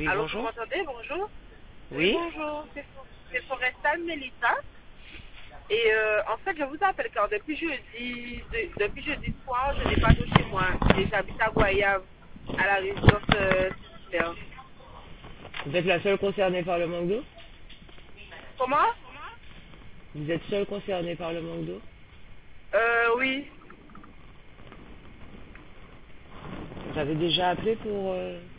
Oui, Allô, vous bonjour. m'entendez? Bonjour. Oui, Oui. bonjour. C'est Forestal Melissa. Et en fait, je vous appelle car depuis jeudi soir, je n'ai pas d'eau chez moi. Et j'habite à Goyave, à la résidence Sinclair. Vous êtes la seule concernée par le manque d'eau? Comment? Vous êtes seule concernée par le manque d'eau? Oui. Vous avez déjà appelé pour...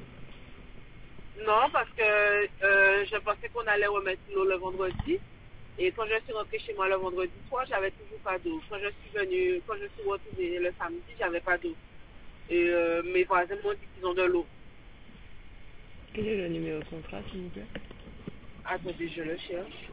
Non, parce que je pensais qu'on allait remettre l'eau le vendredi. Et quand je suis rentrée chez moi le vendredi soir, j'avais toujours pas d'eau. Quand je suis retournée le samedi, j'avais pas d'eau. Et mes voisins m'ont dit qu'ils ont de l'eau. Quel est le numéro de contrat, s'il vous plaît? Attendez, je le cherche.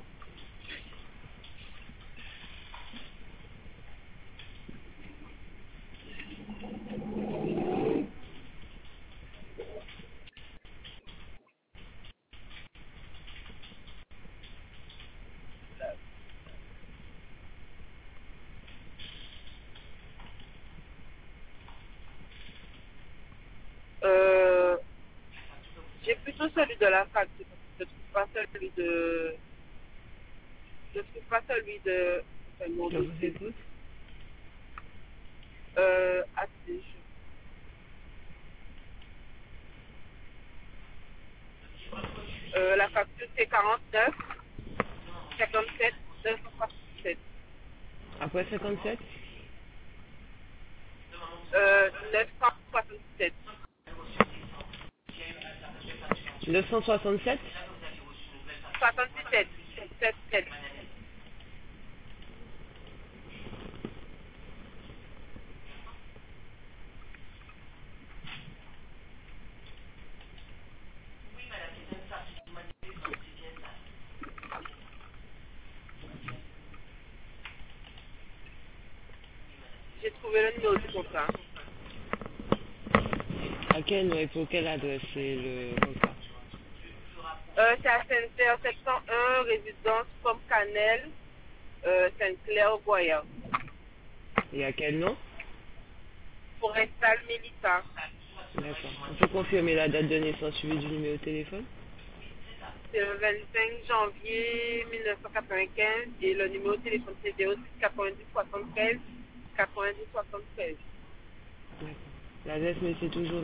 Euh, j'ai plutôt celui de la facture. Je trouve pas celui de. Je trouve pas celui de. Mon Je vous dossier. écoute. Attendez, la facture c'est 49 57 967. Après 57? 967. 967? 67. 77. J'ai trouvé le numéro du contrat. À quel et pour quelle adresse c'est le contrat? C'est à Saint-Clair 701, résidence Pomme Cannelle, Saint-Clair, Goya. Et à quel nom? Forestal Melissa. D'accord. On peut confirmer la date de naissance suivie du numéro de téléphone? C'est le 25 janvier 1995 et le numéro de téléphone c'est 06 90 73 90 73. D'accord. L'adresse, mais c'est toujours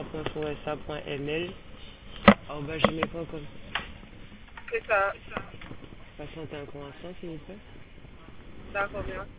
melissa.foresta.ml@gmail.com. C'est ça. Patientez un court instant, s'il vous plaît. D'accord, merci.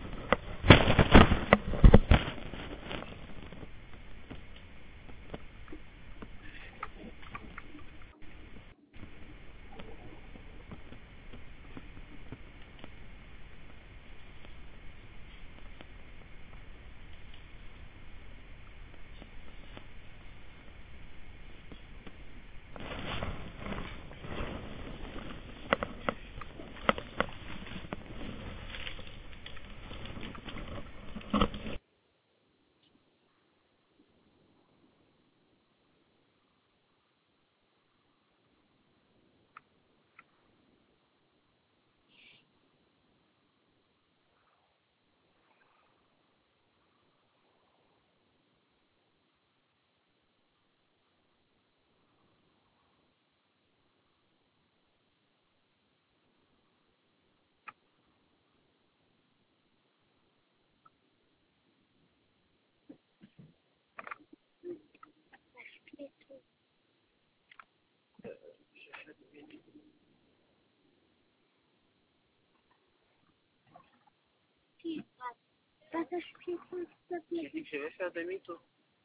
J'ai dit que je vais faire demi-tour.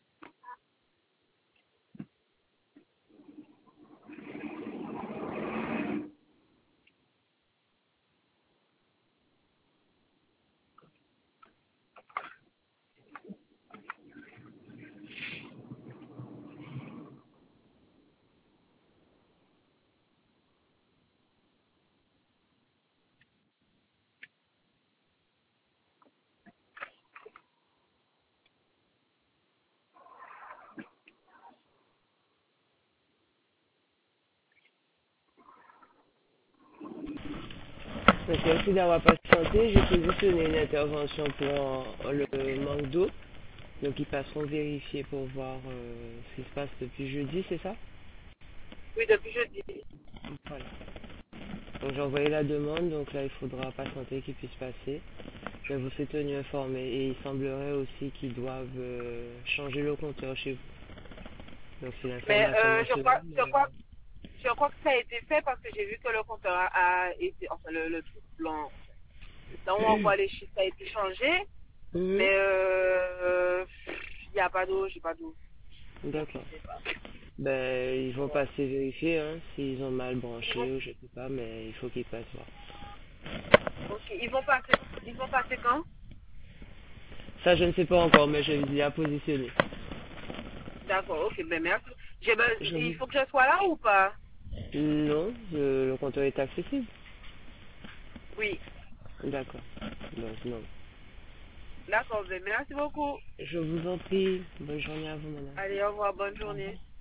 Merci d'avoir patienté. J'ai positionné une intervention pour le manque d'eau. Donc ils passeront vérifier pour voir ce qui se passe depuis jeudi, c'est ça? Oui, depuis jeudi. Voilà. Donc j'ai envoyé la demande, donc là il faudra patienter qu'il puisse passer. Je vous ai tenu informé et il semblerait aussi qu'ils doivent changer le compteur chez vous. Donc c'est Mais l'information mentionnée. je crois que ça a été fait parce que j'ai vu que le compteur a été, enfin le truc blanc, là où on voit les chiffres, ça a été changé, Mhm. mais il n'y a pas d'eau, j'ai pas d'eau. Donc je D'accord. sais pas. Ben ils vont Ouais. passer vérifier hein, s'ils ont mal Ils vont, branché ou je sais pas, mais il faut qu'ils passent voir. ok, ils vont passer quand? Ça je ne sais pas encore, mais je les ai à positionner. D'accord, ok, ben merci. Je Il vous... faut que je sois là ou pas? Non, le compteur est accessible. Oui, D'accord. Donc non. d'accord, ben merci beaucoup. Je vous en prie. Bonne journée à vous, madame. Allez, au revoir, bonne Au revoir. journée.